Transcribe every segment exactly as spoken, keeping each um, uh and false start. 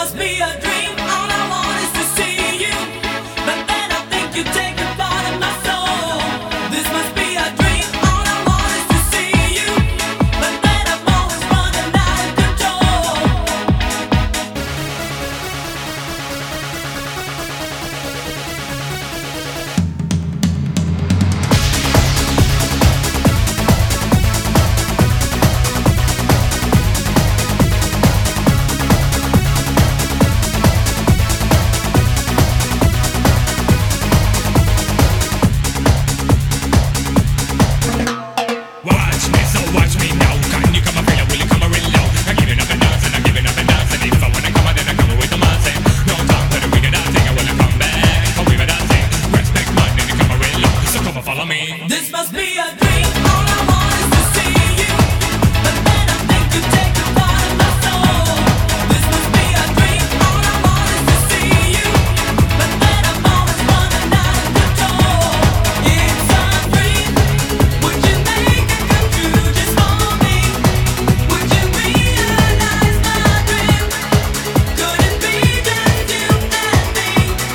must be a dream. All I want is to see you, but then I think you take a part of my soul. This must be a dream. All I want is to see you, but then I'm always running out of control. Watch me, so watch me now. Can you come up here? Will you come real low? I'm giving up and dancing, I'm giving up and dancing. If I wanna come out, then I come with the dancing. No time for the wicked dancing, I wanna come back. Come with the dancing. Respect man, then you come real low. So come and follow me. This must be a dream. All I want is to see you, but then I think you take a part of my soul. This must be a dream. All I want is to see you, but then I'm always running out of control. It's a dream. Would you make it come true just for me? Would you realize my dream? Could it be just you and me?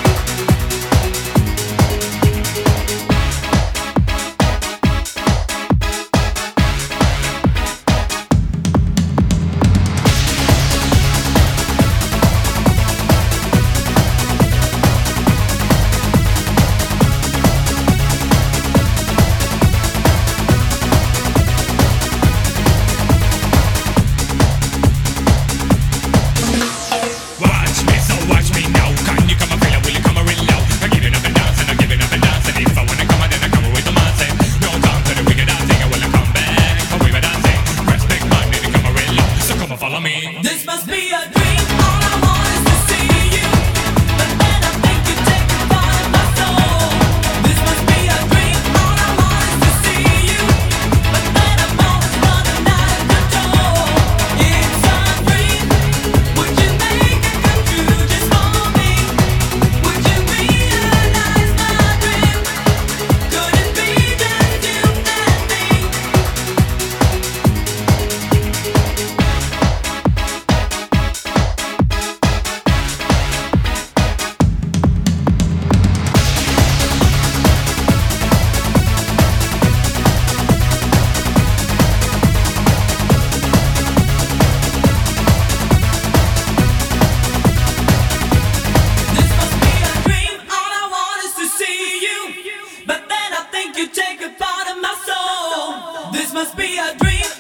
Watch me, so watch me now. Can you come up here? Will you come real low? I'm giving up and dancing, I'm giving up and dancing. If I wanna come out, then I come with the dancing. No time for the wicked dancing, I wanna come back. Come with the dancing. Respect man, then you come real low. So come and follow me. This must be a dream. All I want is to see you, but then I think you take a part of my soul. This must be a dream. All I want is to see you, but then I'm always running out of control. It's a dream. Would you make it come true just for me? Would you realize my dream? Could it be just you and me? This must be a dream. All I want is to see you, but then I think you take a part of my soul. This must be a dream.